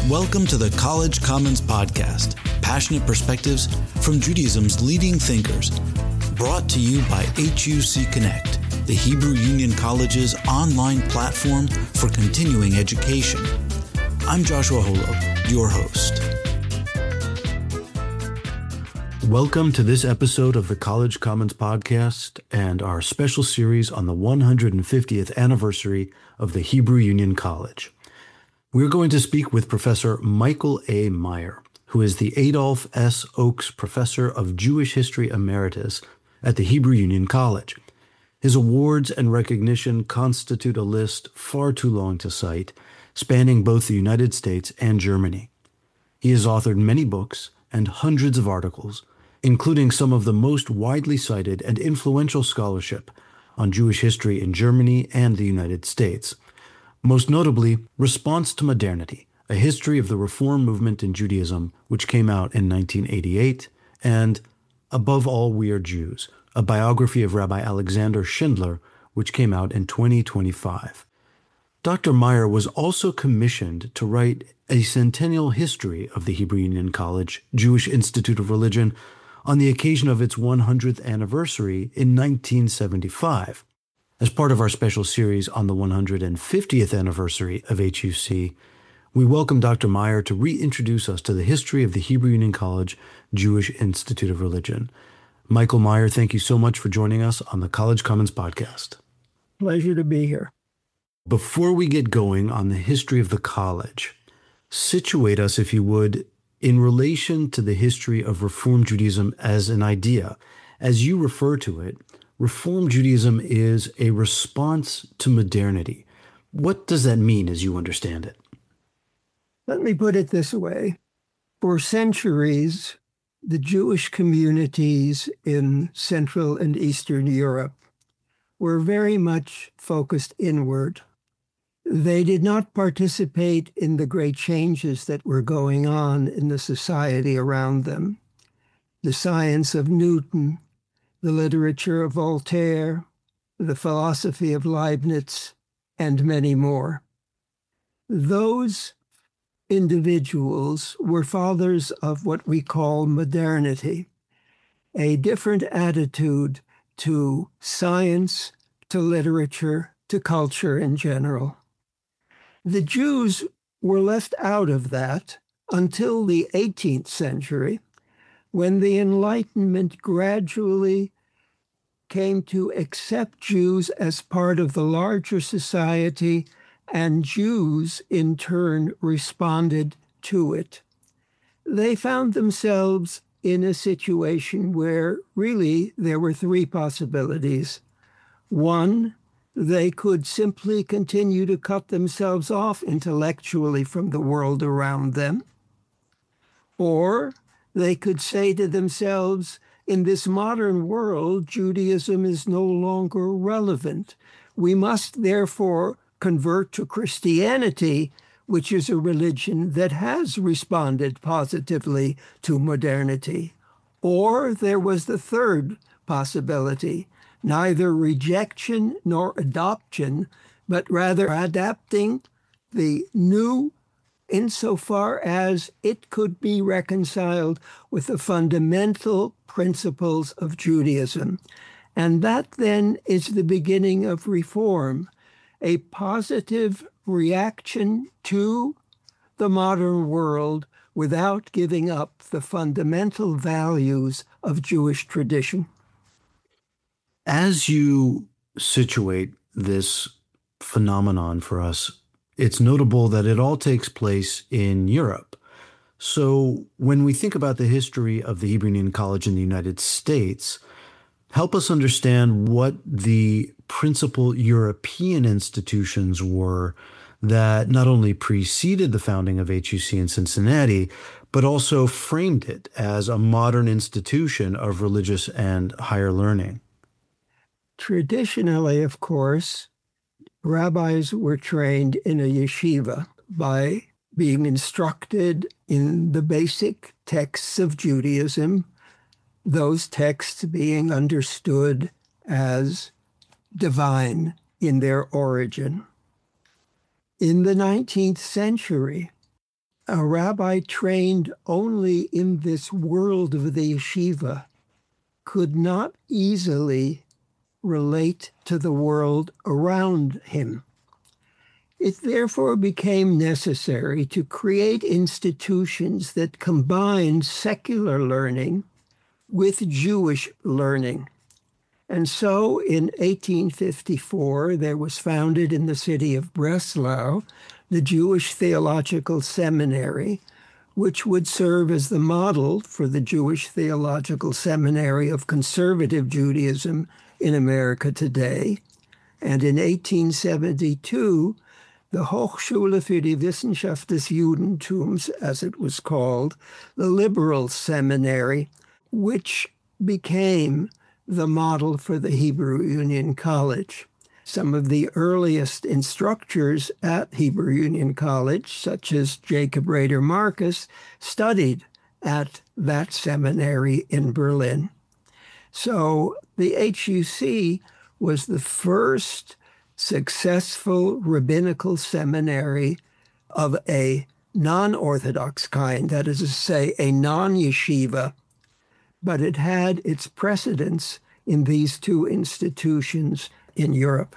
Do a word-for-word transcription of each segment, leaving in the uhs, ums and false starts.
Welcome to the College Commons Podcast, passionate perspectives from Judaism's leading thinkers, brought to you by H U C Connect, the Hebrew Union College's online platform for continuing education. I'm Joshua Holub, your host. Welcome to this episode of the College Commons Podcast and our special series on the one hundred fiftieth anniversary of the Hebrew Union College. We're going to speak with Professor Michael A. Meyer, who is the Adolph S. Oakes Professor of Jewish History Emeritus at the Hebrew Union College. His awards and recognition constitute a list far too long to cite, spanning both the United States and Germany. He has authored many books and hundreds of articles, including some of the most widely cited and influential scholarship on Jewish history in Germany and the United States. Most notably, Response to Modernity, a history of the Reform movement in Judaism, which came out in nineteen eighty-eight, and Above All We Are Jews, a biography of Rabbi Alexander Schindler, which came out in twenty twenty-five. Doctor Meyer was also commissioned to write a centennial history of the Hebrew Union College Jewish Institute of Religion on the occasion of its one hundredth anniversary in nineteen seventy-five. As part of our special series on the one hundred fiftieth anniversary of H U C, we welcome Doctor Meyer to reintroduce us to the history of the Hebrew Union College Jewish Institute of Religion. Michael Meyer, thank you so much for joining us on the College Commons Podcast. Pleasure to be here. Before we get going on the history of the college, situate us, if you would, in relation to the history of Reform Judaism as an idea. As you refer to it, Reform Judaism is a response to modernity. What does that mean as you understand it? Let me put it this way. For centuries, the Jewish communities in Central and Eastern Europe were very much focused inward. They did not participate in the great changes that were going on in the society around them. The science of Newton, the literature of Voltaire, the philosophy of Leibniz, and many more. Those individuals were fathers of what we call modernity, a different attitude to science, to literature, to culture in general. The Jews were left out of that until the eighteenth century, when the Enlightenment gradually came to accept Jews as part of the larger society, and Jews, in turn, responded to it. They found themselves in a situation where really there were three possibilities. One, they could simply continue to cut themselves off intellectually from the world around them, or they could say to themselves, in this modern world, Judaism is no longer relevant. We must therefore convert to Christianity, which is a religion that has responded positively to modernity. Or there was the third possibility, neither rejection nor adoption, but rather adapting the new insofar as it could be reconciled with the fundamental principles of Judaism. And that then is the beginning of reform, a positive reaction to the modern world without giving up the fundamental values of Jewish tradition. As you situate this phenomenon for us, it's notable that it all takes place in Europe. So when we think about the history of the Hebrew Union College in the United States, help us understand what the principal European institutions were that not only preceded the founding of H U C in Cincinnati, but also framed it as a modern institution of religious and higher learning. Traditionally, of course, rabbis were trained in a yeshiva by being instructed in the basic texts of Judaism, those texts being understood as divine in their origin. In the nineteenth century, a rabbi trained only in this world of the yeshiva could not easily relate to the world around him. It therefore became necessary to create institutions that combined secular learning with Jewish learning. And so in eighteen fifty-four, there was founded in the city of Breslau the Jewish Theological Seminary, which would serve as the model for the Jewish Theological Seminary of conservative Judaism in America today. And in eighteen seventy-two, the Hochschule für die Wissenschaft des Judentums, as it was called, the liberal seminary, which became the model for the Hebrew Union College. Some of the earliest instructors at Hebrew Union College, such as Jacob Rader Marcus, studied at that seminary in Berlin. So the H U C was the first successful rabbinical seminary of a non-Orthodox kind, that is to say, a non-yeshiva, but it had its precedence in these two institutions in Europe.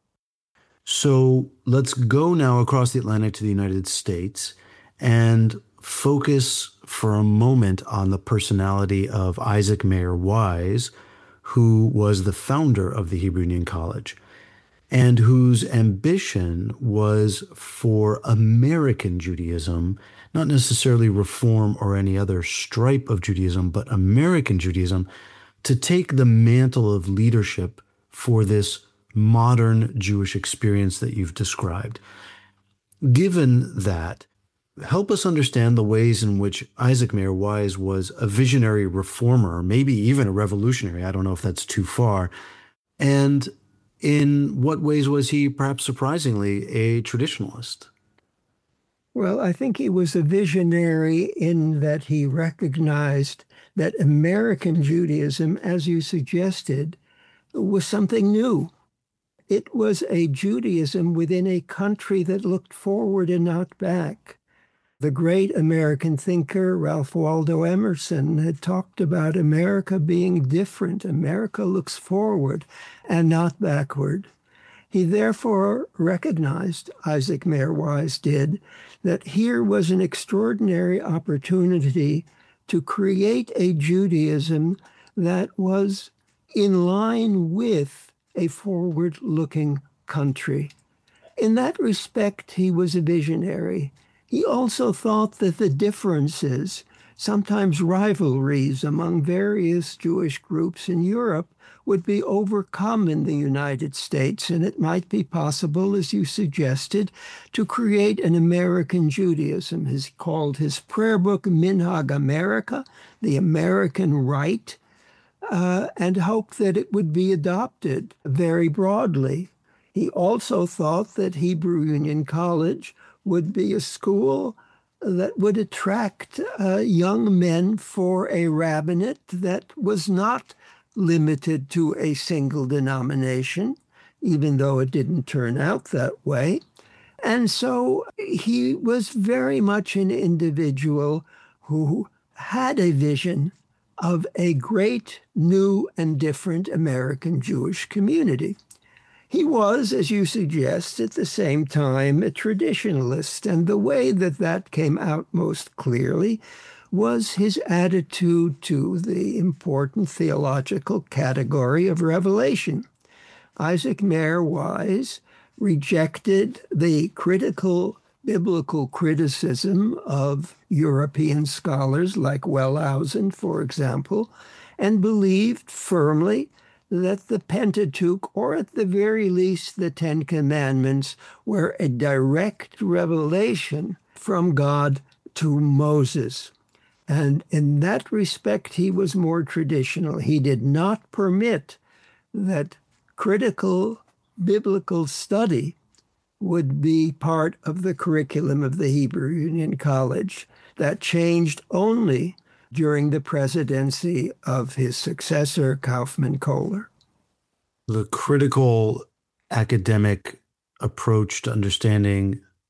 So let's go now across the Atlantic to the United States and focus for a moment on the personality of Isaac Mayer Wise, who was the founder of the Hebrew Union College and whose ambition was for American Judaism, not necessarily Reform or any other stripe of Judaism, but American Judaism, to take the mantle of leadership for this modern Jewish experience that you've described. Given that, help us understand the ways in which Isaac Mayer Wise was a visionary reformer, maybe even a revolutionary. I don't know if that's too far. And in what ways was he, perhaps surprisingly, a traditionalist? Well, I think he was a visionary in that he recognized that American Judaism, as you suggested, was something new. It was a Judaism within a country that looked forward and not back. The great American thinker, Ralph Waldo Emerson, had talked about America being different. America looks forward and not backward. He therefore recognized, Isaac Mayer Wise did, that here was an extraordinary opportunity to create a Judaism that was in line with a forward-looking country. In that respect, he was a visionary. He also thought that the differences, sometimes rivalries among various Jewish groups in Europe, would be overcome in the United States, and it might be possible, as you suggested, to create an American Judaism. He called his prayer book Minhag America, the American Rite, uh, and hoped that it would be adopted very broadly. He also thought that Hebrew Union College would be a school that would attract uh, young men for a rabbinate that was not limited to a single denomination, even though it didn't turn out that way. And so he was very much an individual who had a vision of a great, new, and different American Jewish community. He was, as you suggest, at the same time a traditionalist, and the way that that came out most clearly was his attitude to the important theological category of revelation. Isaac Mayer Wise rejected the critical biblical criticism of European scholars like Wellhausen, for example, and believed firmly that the Pentateuch, or at the very least the Ten Commandments, were a direct revelation from God to Moses. And in that respect, he was more traditional. He did not permit that critical biblical study would be part of the curriculum of the Hebrew Union College. That changed only during the presidency of his successor, Kaufman Kohler. The critical academic approach to understanding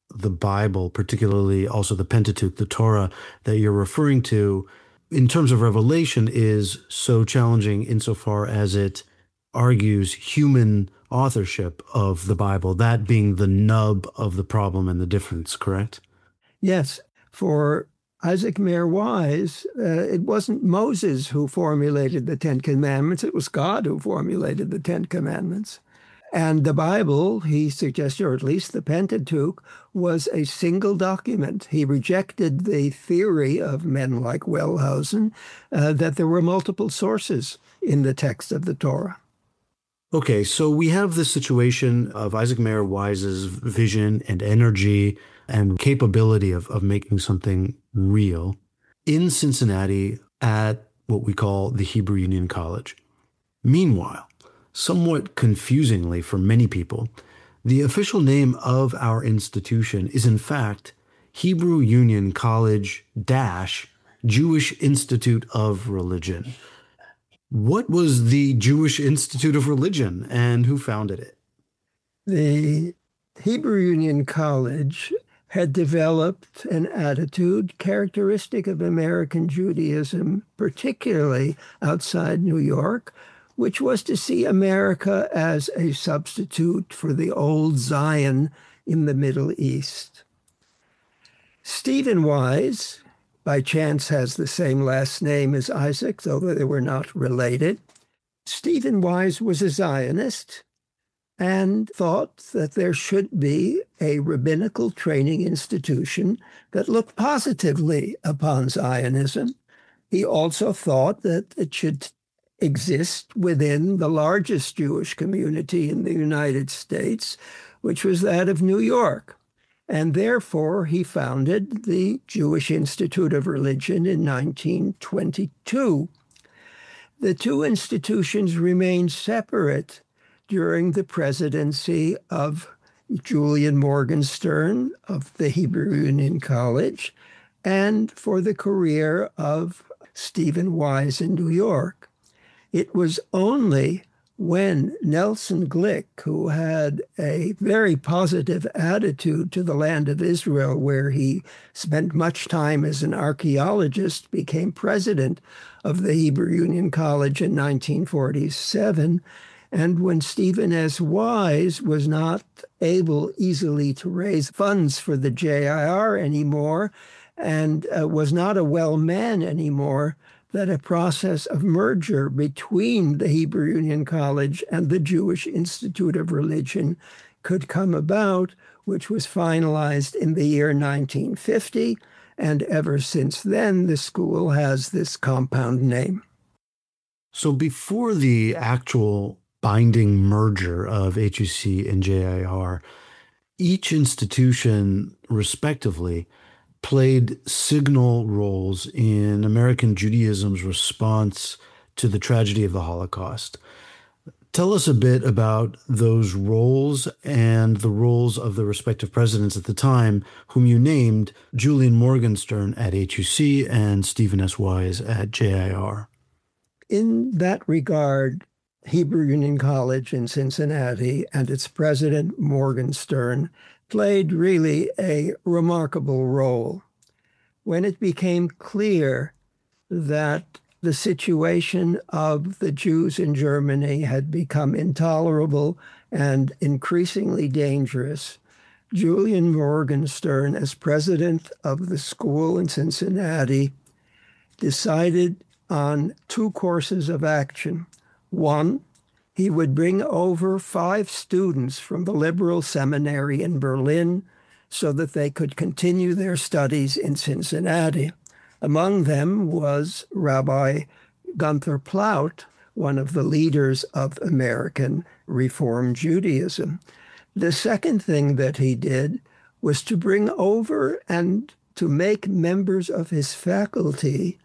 the Bible, particularly also the Pentateuch, the Torah that you're referring to, in terms of revelation, is so challenging insofar as it argues human authorship of the Bible, that being the nub of the problem and the difference, correct? Yes. For Isaac Mayer Wise, uh, it wasn't Moses who formulated the Ten Commandments. It was God who formulated the Ten Commandments. And the Bible, he suggested, or at least the Pentateuch, was a single document. He rejected the theory of men like Wellhausen uh, that there were multiple sources in the text of the Torah. Okay, so we have this situation of Isaac Mayer Wise's vision and energy and capability of, of making something real in Cincinnati at what we call the Hebrew Union College. Meanwhile, somewhat confusingly for many people, the official name of our institution is in fact Hebrew Union College dash Jewish Institute of Religion. What was the Jewish Institute of Religion and who founded it? The Hebrew Union College had developed an attitude characteristic of American Judaism, particularly outside New York, which was to see America as a substitute for the old Zion in the Middle East. Stephen Wise, by chance, has the same last name as Isaac, though they were not related. Stephen Wise was a Zionist and thought that there should be a rabbinical training institution that looked positively upon Zionism. He also thought that it should exist within the largest Jewish community in the United States, which was that of New York. And therefore, he founded the Jewish Institute of Religion in nineteen twenty-two. The two institutions remained separate during the presidency of Julian Morgenstern of the Hebrew Union College and for the career of Stephen Wise in New York. It was only when Nelson Glick, who had a very positive attitude to the land of Israel, where he spent much time as an archaeologist, became president of the Hebrew Union College in nineteen forty-seven, and when Stephen S. Wise was not able easily to raise funds for the J I R anymore and uh, was not a well man anymore, that a process of merger between the Hebrew Union College and the Jewish Institute of Religion could come about, which was finalized in the year nineteen fifty. And ever since then, the school has this compound name. So before the actual binding merger of H U C and J I R, each institution, respectively, played signal roles in American Judaism's response to the tragedy of the Holocaust. Tell us a bit about those roles and the roles of the respective presidents at the time, whom you named, Julian Morgenstern at H U C and Stephen S. Wise at J I R. In that regard, Hebrew Union College in Cincinnati and its president, Morgenstern, played really a remarkable role. When it became clear that the situation of the Jews in Germany had become intolerable and increasingly dangerous, Julian Morgenstern, as president of the school in Cincinnati, decided on two courses of action. One, he would bring over five students from the liberal seminary in Berlin so that they could continue their studies in Cincinnati. Among them was Rabbi Gunther Plaut, one of the leaders of American Reform Judaism. The second thing that he did was to bring over and to make members of his faculty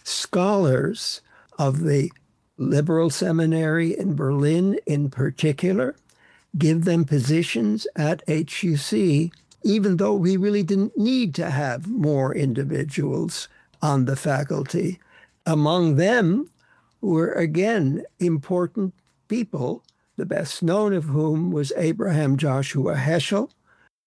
scholars of the liberal seminary in Berlin in particular, give them positions at H U C, even though we really didn't need to have more individuals on the faculty. Among them were, again, important people, the best known of whom was Abraham Joshua Heschel,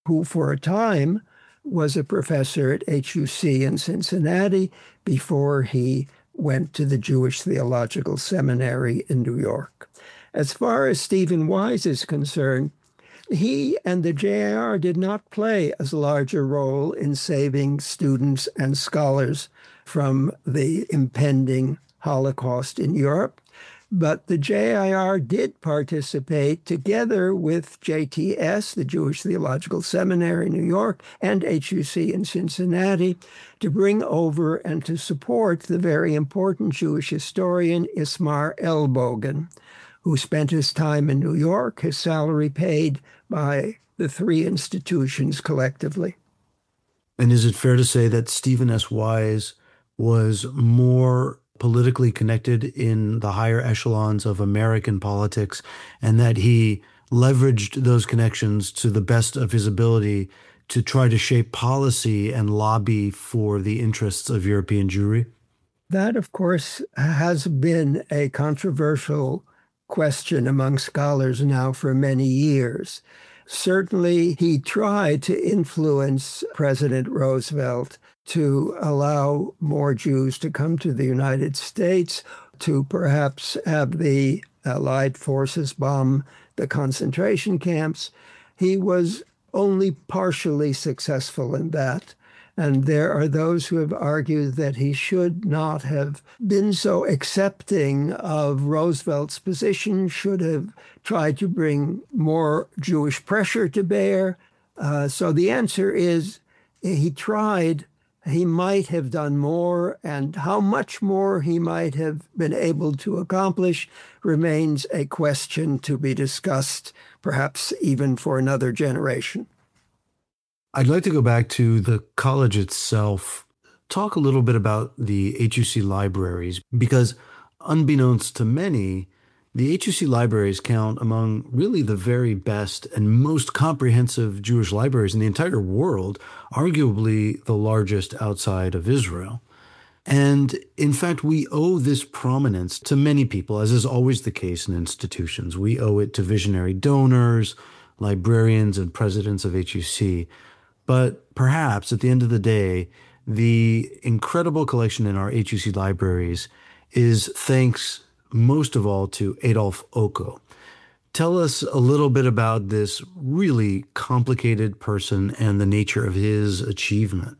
who for a time was a professor at H U C in Cincinnati before he went to the Jewish Theological Seminary in New York. As far as Stephen Wise is concerned, he and the J I R did not play as large a role in saving students and scholars from the impending Holocaust in Europe. But the J I R did participate together with J T S, the Jewish Theological Seminary in New York, and H U C in Cincinnati, to bring over and to support the very important Jewish historian Ismar Elbogen, who spent his time in New York, his salary paid by the three institutions collectively. And is it fair to say that Stephen S. Wise was more politically connected in the higher echelons of American politics, and that he leveraged those connections to the best of his ability to try to shape policy and lobby for the interests of European Jewry? That, of course, has been a controversial question among scholars now for many years. Certainly, he tried to influence President Roosevelt to allow more Jews to come to the United States, to perhaps have the Allied forces bomb the concentration camps. He was only partially successful in that. And there are those who have argued that he should not have been so accepting of Roosevelt's position, should have tried to bring more Jewish pressure to bear. Uh, so the answer is he tried. He might have done more, and how much more he might have been able to accomplish remains a question to be discussed, perhaps even for another generation. I'd like to go back to the college itself, talk a little bit about the H U C libraries, because unbeknownst to many, the H U C libraries count among really the very best and most comprehensive Jewish libraries in the entire world, arguably the largest outside of Israel. And in fact, we owe this prominence to many people, as is always the case in institutions. We owe it to visionary donors, librarians, and presidents of H U C. But perhaps at the end of the day, the incredible collection in our H U C libraries is thanks most of all to Adolf Okoh. Tell us a little bit about this really complicated person and the nature of his achievement.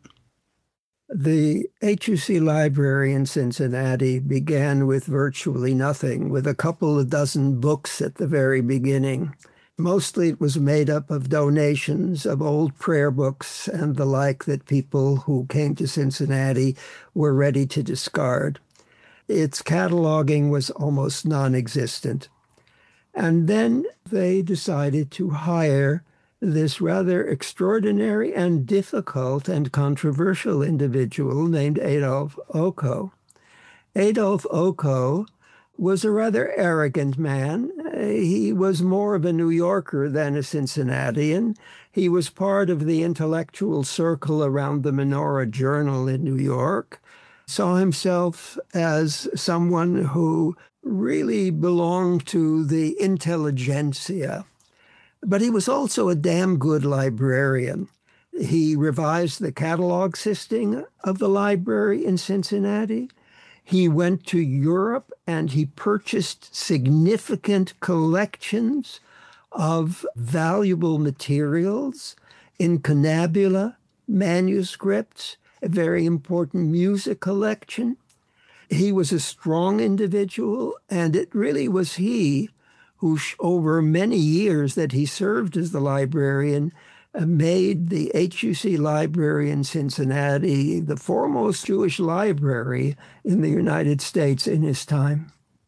The H U C library in Cincinnati began with virtually nothing, with a couple of dozen books at the very beginning. Mostly it was made up of donations of old prayer books and the like that people who came to Cincinnati were ready to discard. Its cataloging was almost non-existent. And then they decided to hire this rather extraordinary and difficult and controversial individual named Adolf Okoh. Adolf Okoh was a rather arrogant man. He was more of a New Yorker than a Cincinnatian. He was part of the intellectual circle around the Menorah Journal in New York, saw himself as someone who really belonged to the intelligentsia. But he was also a damn good librarian. He revised the catalog system of the library in Cincinnati. He went to Europe and he purchased significant collections of valuable materials, incunabula, manuscripts, a very important music collection. He was a strong individual, and it really was he who, over many years that he served as the librarian, uh, made the H U C library in Cincinnati the foremost Jewish library in the United States in his time.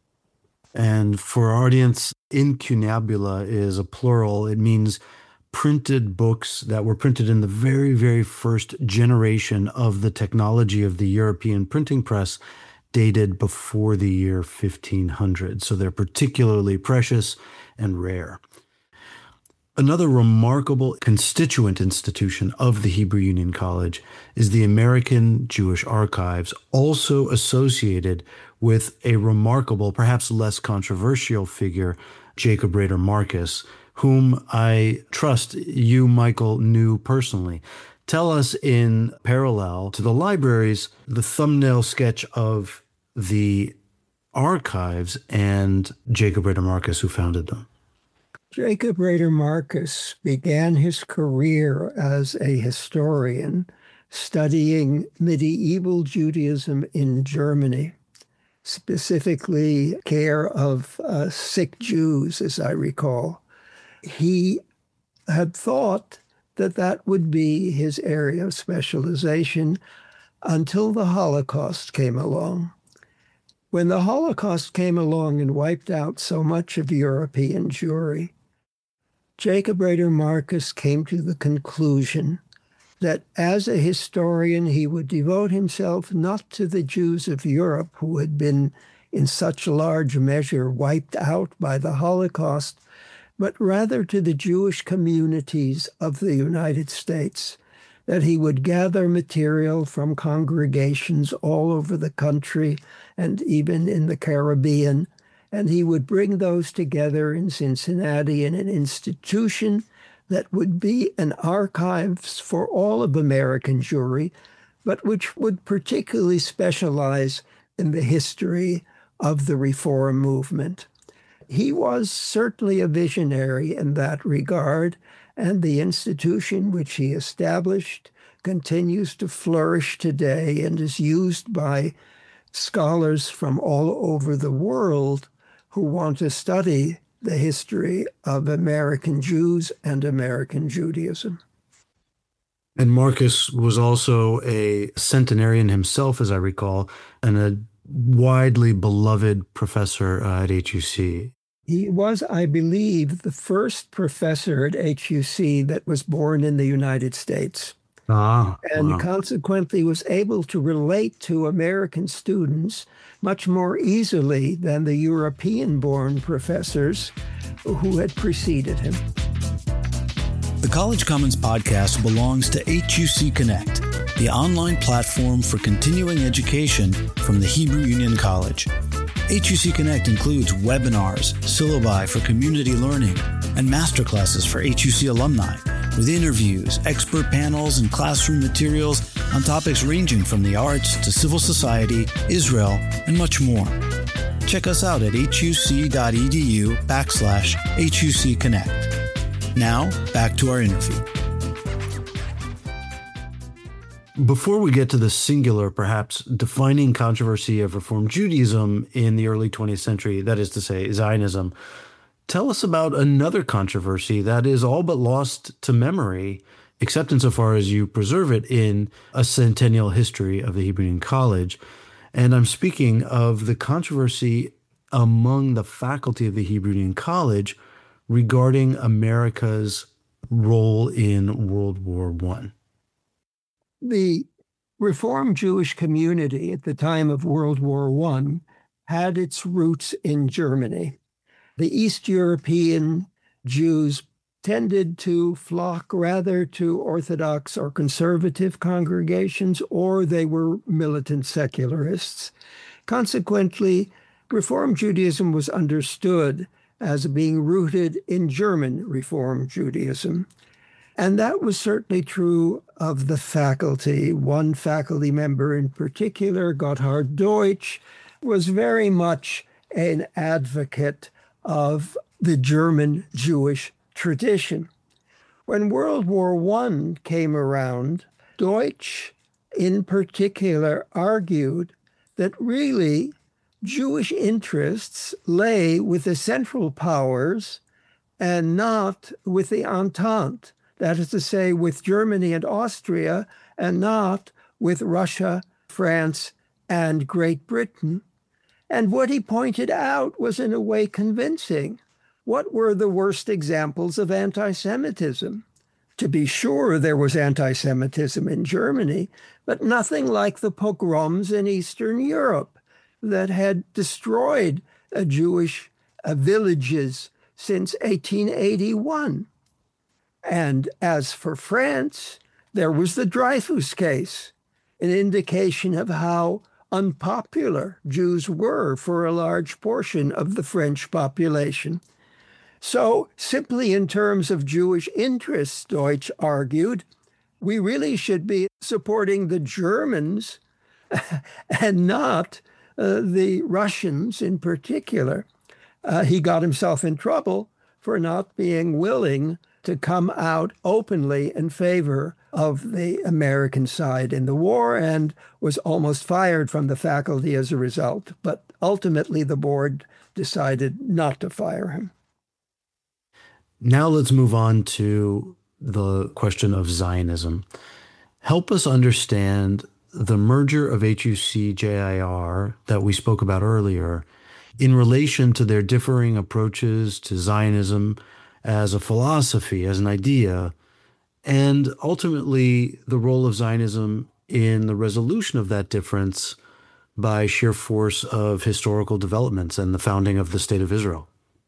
And for our audience, incunabula is a plural. It means printed books that were printed in the very, very first generation of the technology of the European printing press, dated before the year fifteen hundred. So they're particularly precious and rare. Another remarkable constituent institution of the Hebrew Union College is the American Jewish Archives, also associated with a remarkable, perhaps less controversial figure, Jacob Rader Marcus, whom I trust you, Michael, knew personally. Tell us, in parallel to the libraries, the thumbnail sketch of the archives and Jacob Rader Marcus, who founded them. Jacob Rader Marcus began his career as a historian studying medieval Judaism in Germany, specifically care of uh, sick Jews, as I recall. He had thought that that would be his area of specialization until the Holocaust came along. When the Holocaust came along and wiped out so much of European Jewry, Jacob Rader Marcus came to the conclusion that as a historian, he would devote himself not to the Jews of Europe, who had been in such large measure wiped out by the Holocaust, but rather to the Jewish communities of the United States, that he would gather material from congregations all over the country and even in the Caribbean, and he would bring those together in Cincinnati in an institution that would be an archives for all of American Jewry, but which would particularly specialize in the history of the Reform movement. He was certainly a visionary in that regard, and the institution which he established continues to flourish today and is used by scholars from all over the world who want to study the history of American Jews and American Judaism. And Marcus was also a centenarian himself, as I recall, and a widely beloved professor uh, at H U C. He was, I believe, the first professor at H U C that was born in the United States. Ah, and wow. Consequently was able to relate to American students much more easily than the European-born professors who had preceded him. The College Commons podcast belongs to H U C Connect, the online platform for continuing education from the Hebrew Union College. H U C Connect includes webinars, syllabi for community learning, and masterclasses for H U C alumni, with interviews, expert panels, and classroom materials on topics ranging from the arts to civil society, Israel, and much more. Check us out at huc.edu backslash HUC Connect. Now, back to our interview. Before we get to the singular, perhaps, defining controversy of Reform Judaism in the early twentieth century, that is to say, Zionism, tell us about another controversy that is all but lost to memory, except insofar as you preserve it in a centennial history of the Hebrew Union College. And I'm speaking of the controversy among the faculty of the Hebrew Union College regarding America's role in World War One. The Reform Jewish community at the time of World War One had its roots in Germany. The East European Jews tended to flock rather to Orthodox or conservative congregations, or they were militant secularists. Consequently, Reform Judaism was understood as being rooted in German Reform Judaism. And that was certainly true of the faculty. One faculty member in particular, Gotthard Deutsch, was very much an advocate of the German Jewish tradition. When World War One came around, Deutsch in particular argued that really Jewish interests lay with the Central Powers and not with the Entente. That is to say, with Germany and Austria, and not with Russia, France, and Great Britain. And what he pointed out was in a way convincing. What were the worst examples of anti-Semitism? To be sure, there was anti-Semitism in Germany, but nothing like the pogroms in Eastern Europe that had destroyed uh, Jewish uh, villages since eighteen eighty-one. And as for France, there was the Dreyfus case, an indication of how unpopular Jews were for a large portion of the French population. So simply in terms of Jewish interests, Deutsch argued, we really should be supporting the Germans and not uh, the Russians in particular. Uh, he got himself in trouble for not being willing to come out openly in favor of the American side in the war, and was almost fired from the faculty as a result. But ultimately, the board decided not to fire him. Now let's move on to the question of Zionism. Help us understand the merger of H U C J I R that we spoke about earlier in relation to their differing approaches to Zionism as a philosophy, as an idea, and ultimately the role of Zionism in the resolution of that difference by sheer force of historical developments and the founding of the State of Israel.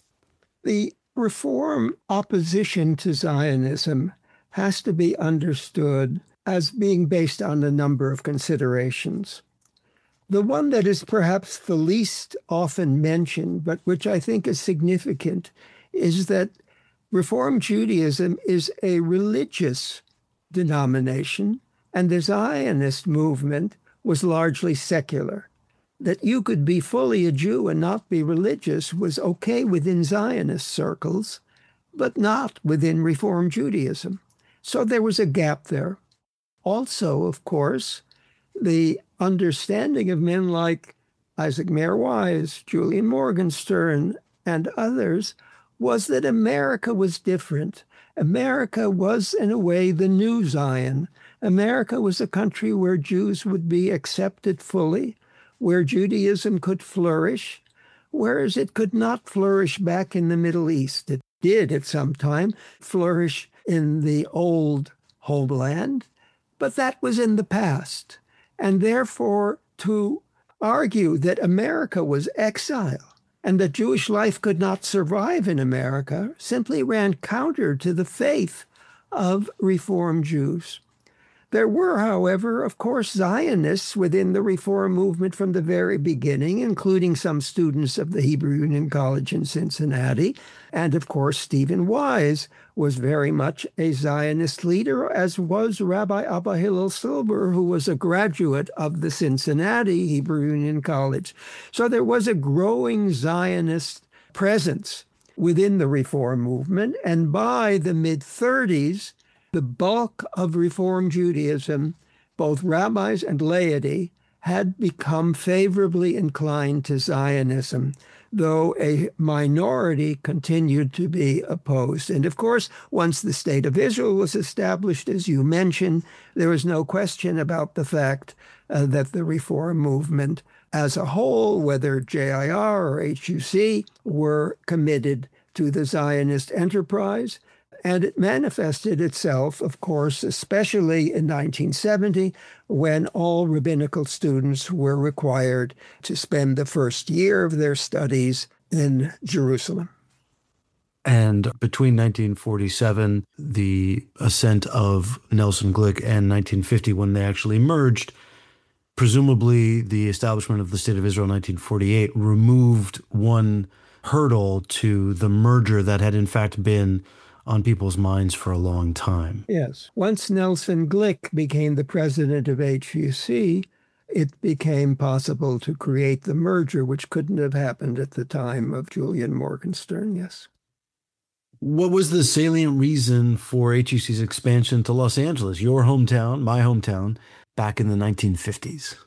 The Reform opposition to Zionism has to be understood as being based on a number of considerations. The one that is perhaps the least often mentioned, but which I think is significant, is that Reform Judaism is a religious denomination, and the Zionist movement was largely secular. That you could be fully a Jew and not be religious was okay within Zionist circles, but not within Reform Judaism. So there was a gap there. Also, of course, the understanding of men like Isaac Mayer Wise, Julian Morgenstern, and others was that America was different. America was, in a way, the new Zion. America was a country where Jews would be accepted fully, where Judaism could flourish, whereas it could not flourish back in the Middle East. It did at some time flourish in the old homeland, but that was in the past. And therefore, to argue that America was exile and that Jewish life could not survive in America simply ran counter to the faith of Reform Jews. There were, however, of course, Zionists within the Reform movement from the very beginning, including some students of the Hebrew Union College in Cincinnati. And of course, Stephen Wise was very much a Zionist leader, as was Rabbi Abba Hillel Silber, who was a graduate of the Cincinnati Hebrew Union College. So there was a growing Zionist presence within the Reform movement. And by the mid-thirties, the bulk of Reform Judaism, both rabbis and laity, had become favorably inclined to Zionism, though a minority continued to be opposed. And of course, once the State of Israel was established, as you mentioned, there was no question about the fact uh, that the Reform movement as a whole, whether J I R or H U C, were committed to the Zionist enterprise. And it manifested itself, of course, especially in nineteen seventy, when all rabbinical students were required to spend the first year of their studies in Jerusalem. And between nineteen forty-seven, the ascent of Nelson Glick, and nineteen fifty, when they actually merged, presumably the establishment of the State of Israel in nineteen forty-eight removed one hurdle to the merger that had in fact been on people's minds for a long time. Yes. Once Nelson Glick became the president of H U C, it became possible to create the merger, which couldn't have happened at the time of Julian Morgenstern, yes. What was the salient reason for H U C's expansion to Los Angeles, your hometown, my hometown, back in the nineteen fifties?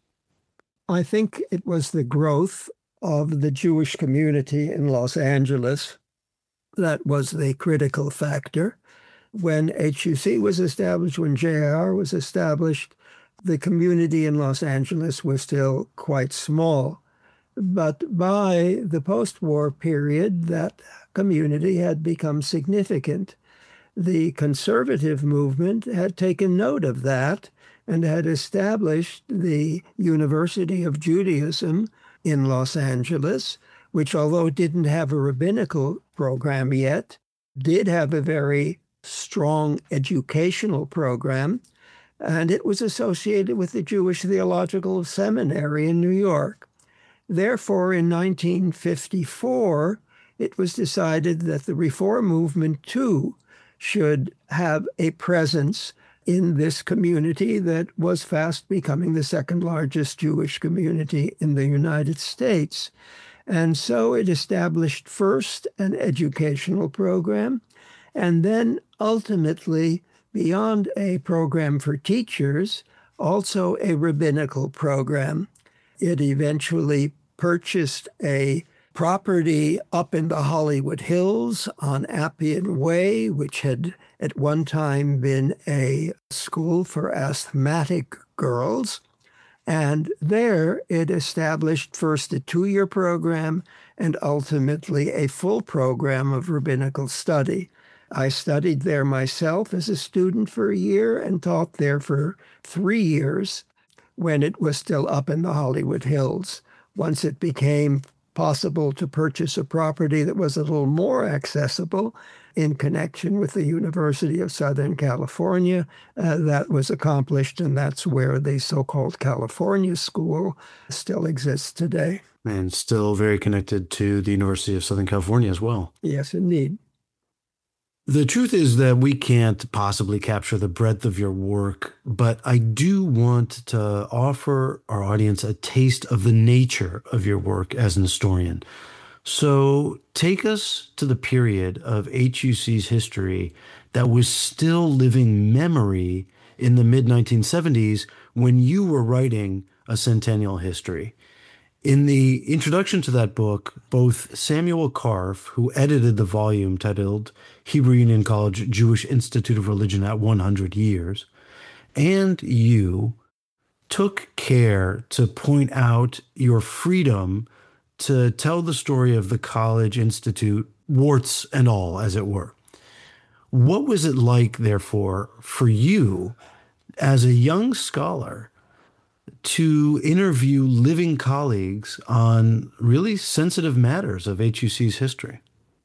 I think it was the growth of the Jewish community in Los Angeles that was the critical factor. When H U C was established, when J I R was established, the community in Los Angeles was still quite small. But by the post-war period, that community had become significant. The conservative movement had taken note of that and had established the University of Judaism in Los Angeles, which, although it didn't have a rabbinical program yet, did have a very strong educational program, and it was associated with the Jewish Theological Seminary in New York. Therefore, in nineteen fifty-four, it was decided that the Reform movement, too, should have a presence in this community that was fast becoming the second largest Jewish community in the United States. And so it established first an educational program, and then ultimately, beyond a program for teachers, also a rabbinical program. It eventually purchased a property up in the Hollywood Hills on Appian Way, which had at one time been a school for asthmatic girls. And there it established first a two-year program and ultimately a full program of rabbinical study. I studied there myself as a student for a year and taught there for three years when it was still up in the Hollywood Hills. Once it became possible to purchase a property that was a little more accessible in connection with the University of Southern California, uh, that was accomplished, and that's where the so-called California School still exists today. And still very connected to the University of Southern California as well. Yes, indeed. The truth is that we can't possibly capture the breadth of your work, but I do want to offer our audience a taste of the nature of your work as an historian. So take us to the period of H U C's history that was still living memory in the mid nineteen seventies when you were writing a centennial history. In the introduction to that book, both Samuel Karff, who edited the volume titled Hebrew Union College Jewish Institute of Religion at one hundred years, and you took care to point out your freedom to tell the story of the College Institute, warts and all, as it were. What was it like, therefore, for you as a young scholar to interview living colleagues on really sensitive matters of H U C's history?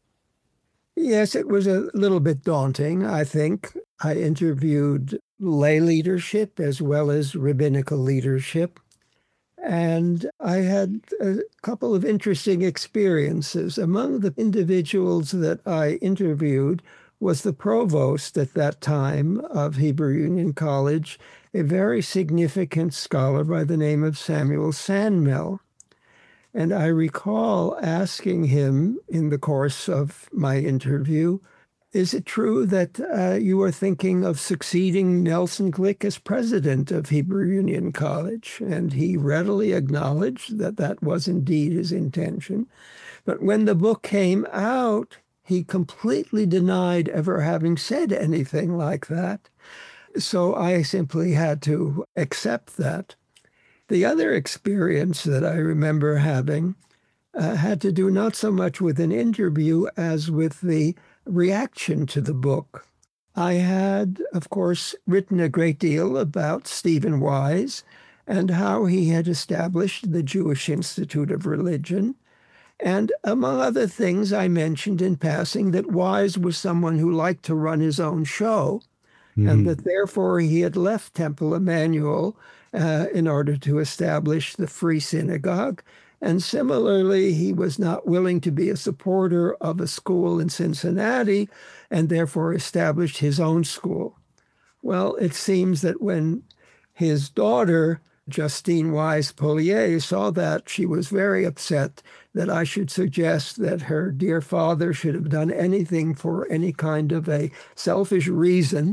Yes, it was a little bit daunting, I think. I interviewed lay leadership as well as rabbinical leadership. And I had a couple of interesting experiences. Among the individuals that I interviewed was the provost at that time of Hebrew Union College, a very significant scholar by the name of Samuel Sandmel. And I recall asking him in the course of my interview, is it true that uh, you are thinking of succeeding Nelson Glick as president of Hebrew Union College? And he readily acknowledged that that was indeed his intention. But when the book came out, he completely denied ever having said anything like that. So I simply had to accept that. The other experience that I remember having uh, had to do not so much with an interview as with the reaction to the book. I had, of course, written a great deal about Stephen Wise and how he had established the Jewish Institute of Religion. And among other things, I mentioned in passing that Wise was someone who liked to run his own show, mm. and that therefore he had left Temple Emmanuel uh, in order to establish the Free Synagogue. And similarly, he was not willing to be a supporter of a school in Cincinnati and therefore established his own school. Well, it seems that when his daughter, Justine Wise Polier, saw that, she was very upset that I should suggest that her dear father should have done anything for any kind of a selfish reason.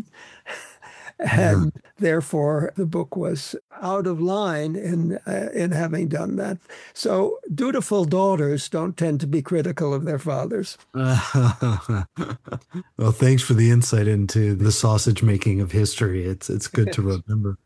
And mm-hmm. therefore, the book was out of line in uh, in having done that. So dutiful daughters don't tend to be critical of their fathers. Well, thanks for the insight into the sausage making of history. It's it's good to remember.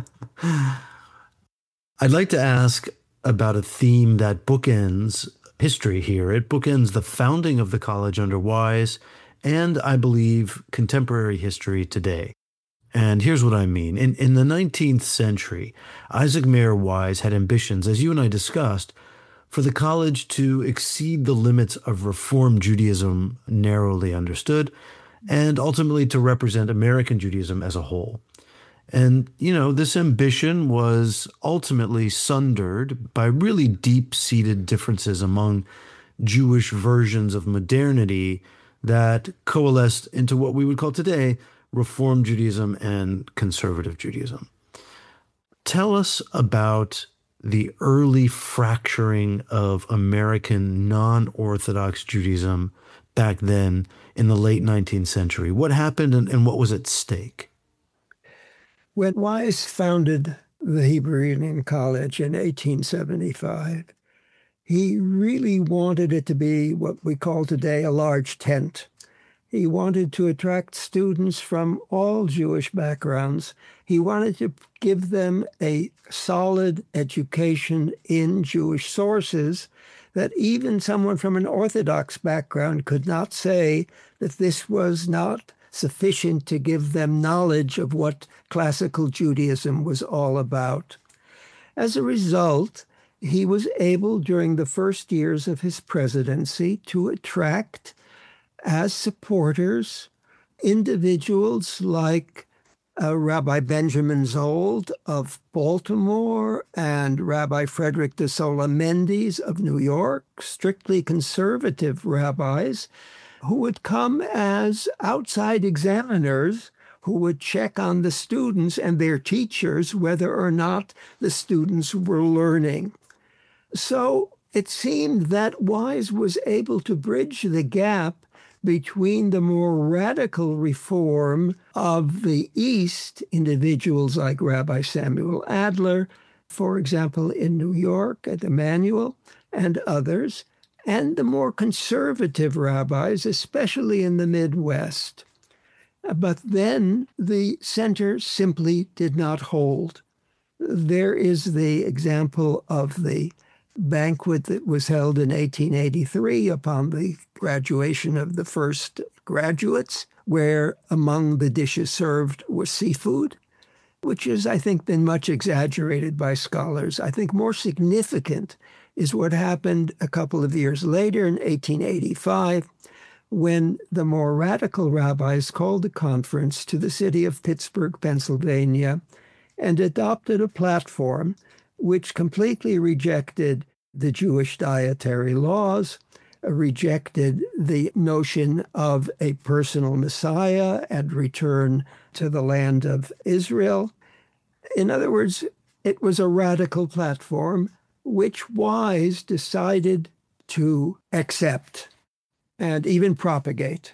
I'd like to ask about a theme that bookends history here. It bookends the founding of the college under Wise and, I believe, contemporary history today. And here's what I mean. In in the nineteenth century, Isaac Mayer Wise had ambitions, as you and I discussed, for the college to exceed the limits of Reform Judaism narrowly understood, and ultimately to represent American Judaism as a whole. And, you know, this ambition was ultimately sundered by really deep-seated differences among Jewish versions of modernity that coalesced into what we would call today Reform Judaism and Conservative Judaism. Tell us about the early fracturing of American non-Orthodox Judaism back then in the late nineteenth century. What happened and, and what was at stake? When Wise founded the Hebrew Union College in eighteen seventy-five, he really wanted it to be what we call today a large tent. He wanted to attract students from all Jewish backgrounds. He wanted to give them a solid education in Jewish sources that even someone from an Orthodox background could not say that this was not sufficient to give them knowledge of what classical Judaism was all about. As a result, he was able, during the first years of his presidency, to attract as supporters individuals like uh, Rabbi Benjamin Zold of Baltimore and Rabbi Frederick de Sola Mendes of New York, strictly conservative rabbis, who would come as outside examiners who would check on the students and their teachers whether or not the students were learning. So it seemed that Wise was able to bridge the gap between the more radical reform of the East, individuals like Rabbi Samuel Adler, for example, in New York at Emmanuel, and others, and the more conservative rabbis, especially in the Midwest. But then the center simply did not hold. There is the example of the banquet that was held in eighteen eighty-three upon the graduation of the first graduates, where among the dishes served was seafood, which has, I think, been much exaggerated by scholars. I think more significant is what happened a couple of years later in eighteen eighty-five, when the more radical rabbis called a conference to the city of Pittsburgh, Pennsylvania, and adopted a platform which completely rejected the Jewish dietary laws, rejected the notion of a personal Messiah and return to the land of Israel. In other words, it was a radical platform which Wise decided to accept and even propagate.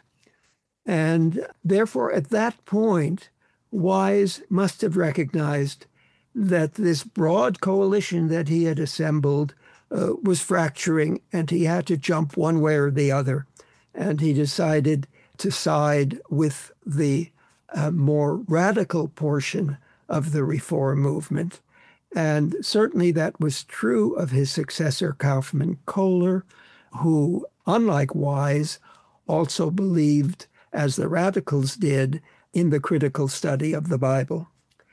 And therefore, at that point, Wise must have recognized that this broad coalition that he had assembled uh, was fracturing, and he had to jump one way or the other. And he decided to side with the uh, more radical portion of the reform movement. And certainly that was true of his successor, Kaufman Kohler, who, unlike Wise, also believed, as the radicals did, in the critical study of the Bible.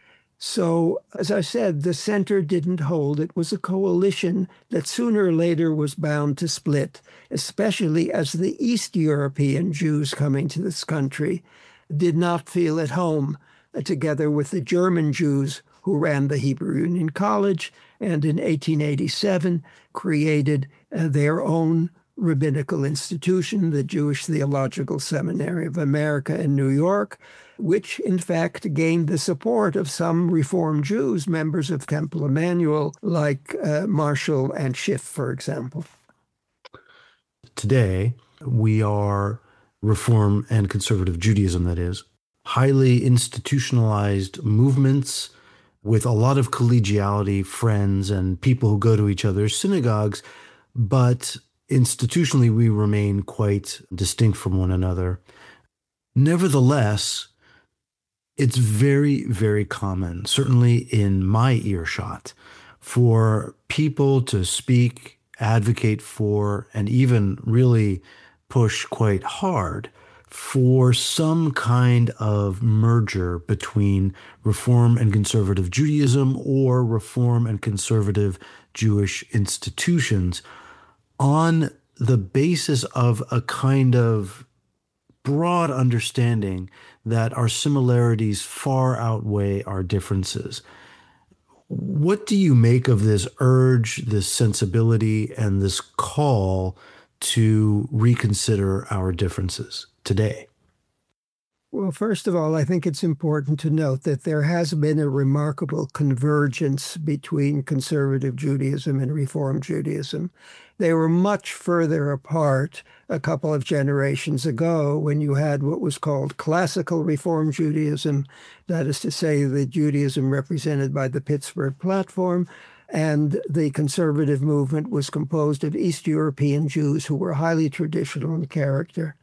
So, as I said, the center didn't hold. It was a coalition that sooner or later was bound to split, especially as the East European Jews coming to this country did not feel at home together with the German Jews who ran the Hebrew Union College, and in eighteen eighty-seven created uh, their own rabbinical institution, the Jewish Theological Seminary of America in New York, which in fact gained the support of some Reform Jews, members of Temple Emmanuel, like uh, Marshall and Schiff, for example. Today, we are Reform and Conservative Judaism, that is, highly institutionalized movements with a lot of collegiality, friends, and people who go to each other's synagogues, but institutionally we remain quite distinct from one another. Nevertheless, it's very, very common, certainly in my earshot, for people to speak, advocate for, and even really push quite hard for some kind of merger between Reform and Conservative Judaism or Reform and Conservative Jewish institutions on the basis of a kind of broad understanding that our similarities far outweigh our differences. What do you make of this urge, this sensibility, and this call to reconsider our differences today? Well, first of all, I think it's important to note that there has been a remarkable convergence between conservative Judaism and Reform Judaism. They were much further apart a couple of generations ago when you had what was called classical Reform Judaism, that is to say, the Judaism represented by the Pittsburgh Platform, and the conservative movement was composed of East European Jews who were highly traditional in character.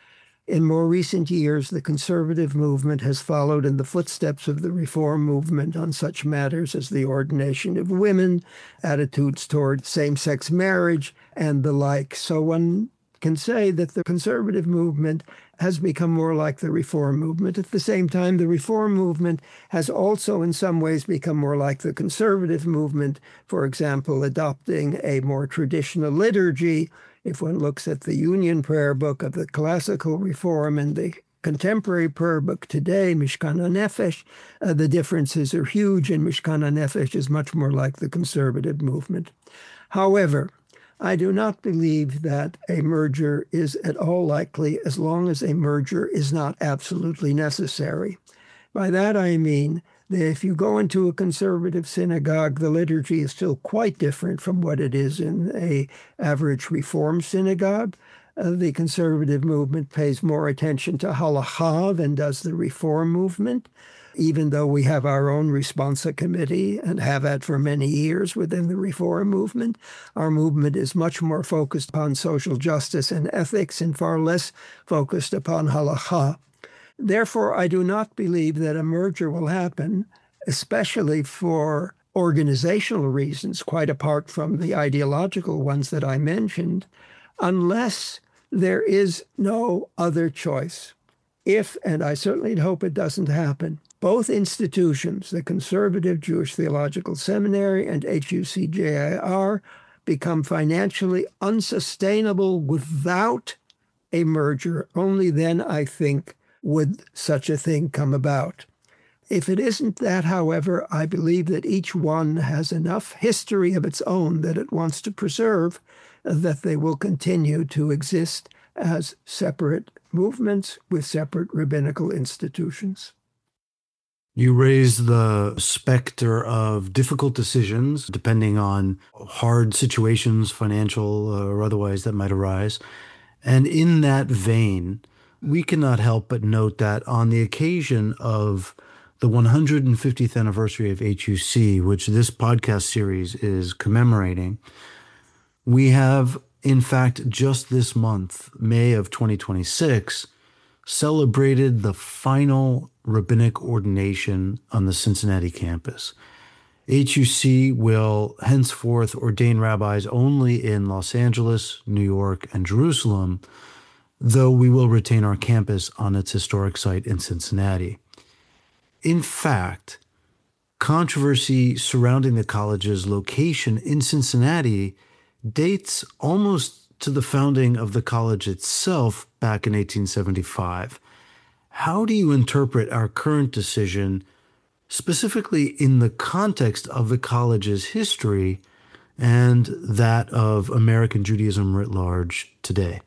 In more recent years, the conservative movement has followed in the footsteps of the Reform movement on such matters as the ordination of women, attitudes toward same-sex marriage, and the like. So one can say that the conservative movement has become more like the Reform movement. At the same time, the Reform movement has also in some ways become more like the conservative movement, for example, adopting a more traditional liturgy. If one looks at the Union Prayer Book of the classical Reform and the contemporary prayer book today, Mishkan HaNefesh, uh, the differences are huge, and Mishkan HaNefesh is much more like the conservative movement. However, I do not believe that a merger is at all likely as long as a merger is not absolutely necessary. By that I mean that if you go into a conservative synagogue, the liturgy is still quite different from what it is in a average Reform synagogue. Uh, the conservative movement pays more attention to halakha than does the Reform movement, even though we have our own responsa committee and have had for many years within the Reform movement. Our movement is much more focused upon social justice and ethics and far less focused upon halakha. Therefore, I do not believe that a merger will happen, especially for organizational reasons, quite apart from the ideological ones that I mentioned, unless there is no other choice. If, and I certainly hope it doesn't happen, both institutions, the Conservative Jewish Theological Seminary and H U C J I R, become financially unsustainable without a merger, only then, I think, would such a thing come about. If it isn't that, however, I believe that each one has enough history of its own that it wants to preserve, that they will continue to exist as separate movements with separate rabbinical institutions. You raise the specter of difficult decisions, depending on hard situations, financial or otherwise, that might arise. And in that vein, we cannot help but note that on the occasion of the one hundred fiftieth anniversary of H U C, which this podcast series is commemorating, we have, in fact, just this month, May of twenty twenty-six, celebrated the final rabbinic ordination on the Cincinnati campus. H U C will henceforth ordain rabbis only in Los Angeles, New York, and Jerusalem, though we will retain our campus on its historic site in Cincinnati. In fact, controversy surrounding the college's location in Cincinnati dates almost to the founding of the college itself back in eighteen seventy-five. How do you interpret our current decision, specifically in the context of the college's history and that of American Judaism writ large today?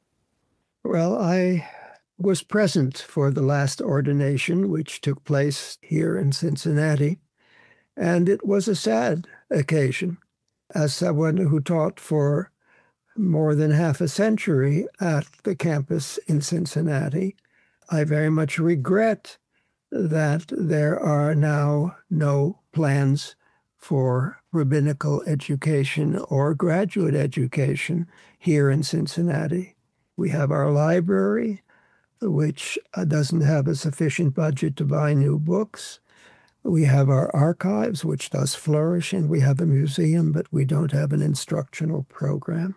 Well, I was present for the last ordination, which took place here in Cincinnati, and it was a sad occasion. As someone who taught for more than half a century at the campus in Cincinnati, I very much regret that there are now no plans for rabbinical education or graduate education here in Cincinnati. We have our library, which doesn't have a sufficient budget to buy new books. We have our archives, which does flourish, and we have a museum, but we don't have an instructional program.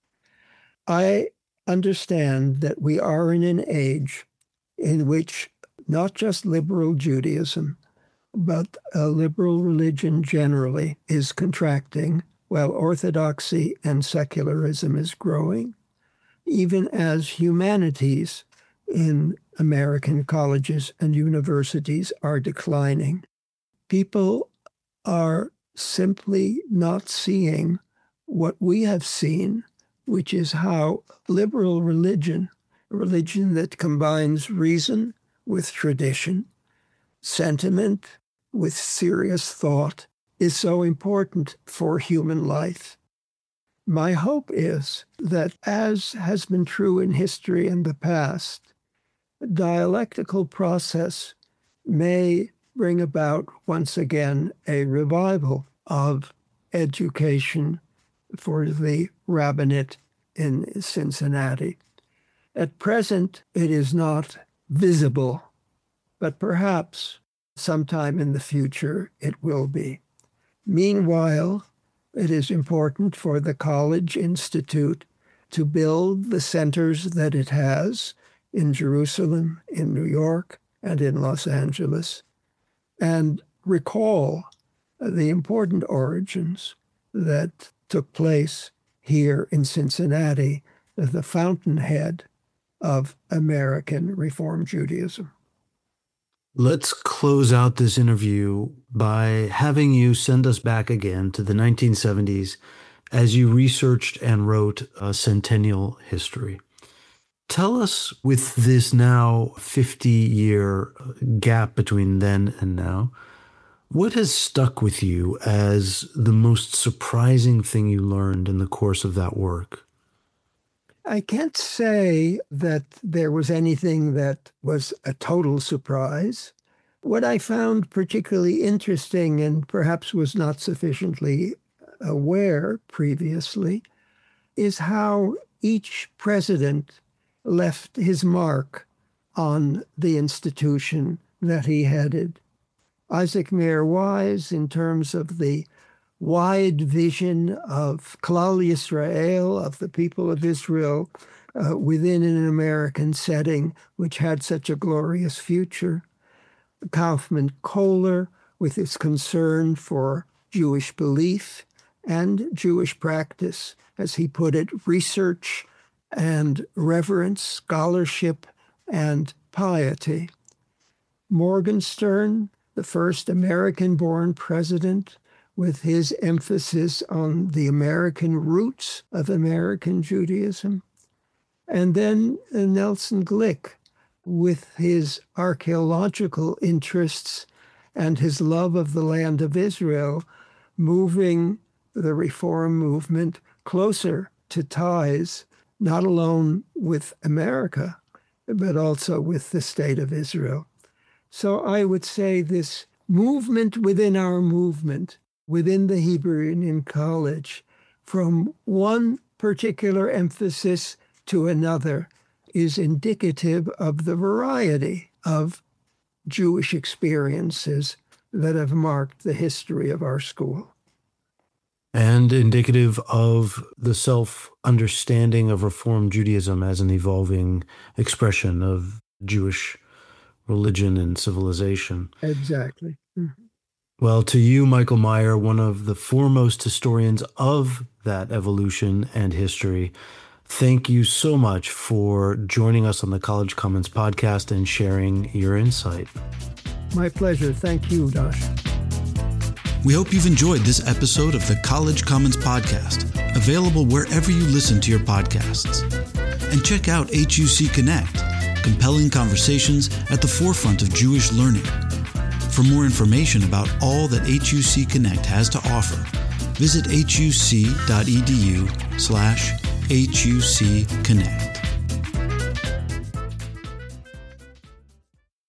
I understand that we are in an age in which not just liberal Judaism, but a liberal religion generally is contracting, while orthodoxy and secularism is growing, even as humanities in American colleges and universities are declining. People are simply not seeing what we have seen which is how liberal religion, a religion that combines reason with tradition, sentiment with serious thought, is so important for human life. My hope is that, as has been true in history in the past, a dialectical process may bring about once again a revival of education for the rabbinate in Cincinnati. At present, it is not visible, but perhaps sometime in the future it will be. Meanwhile, it is important for the College Institute to build the centers that it has in Jerusalem, in New York, and in Los Angeles, and recall the important origins that took place here in Cincinnati, the fountainhead of American Reform Judaism. Let's close out this interview by having you send us back again to the nineteen seventies as you researched and wrote a centennial history. Tell us, with this now fifty-year gap between then and now, what has stuck with you as the most surprising thing you learned in the course of that work? I can't say that there was anything that was a total surprise. What I found particularly interesting, and perhaps was not sufficiently aware previously, is how each president left his mark on the institution that he headed. Isaac Mayer Wise, in terms of the wide vision of Klal Yisrael, of the people of Israel, uh, within an American setting, which had such a glorious future. Kaufman Kohler, with his concern for Jewish belief and Jewish practice, as he put it, research and reverence, scholarship and piety. Morgenstern, the first American-born president, with his emphasis on the American roots of American Judaism. And then uh, Nelson Glick, with his archaeological interests and his love of the land of Israel, moving the Reform movement closer to ties, not alone with America, but also with the state of Israel. So I would say this movement within our movement, within the Hebrew Union College, from one particular emphasis to another, is indicative of the variety of Jewish experiences that have marked the history of our school. And indicative of the self-understanding of Reform Judaism as an evolving expression of Jewish religion and civilization. Exactly. Mm-hmm. Well, to you, Michael Meyer, one of the foremost historians of that evolution and history, thank you so much for joining us on the College Commons podcast and sharing your insight. My pleasure. Thank you, Dash. We hope you've enjoyed this episode of the College Commons podcast, available wherever you listen to your podcasts. And check out H U C Connect, compelling conversations at the forefront of Jewish learning. For more information about all that H U C Connect has to offer, visit huc.edu slash HUC Connect.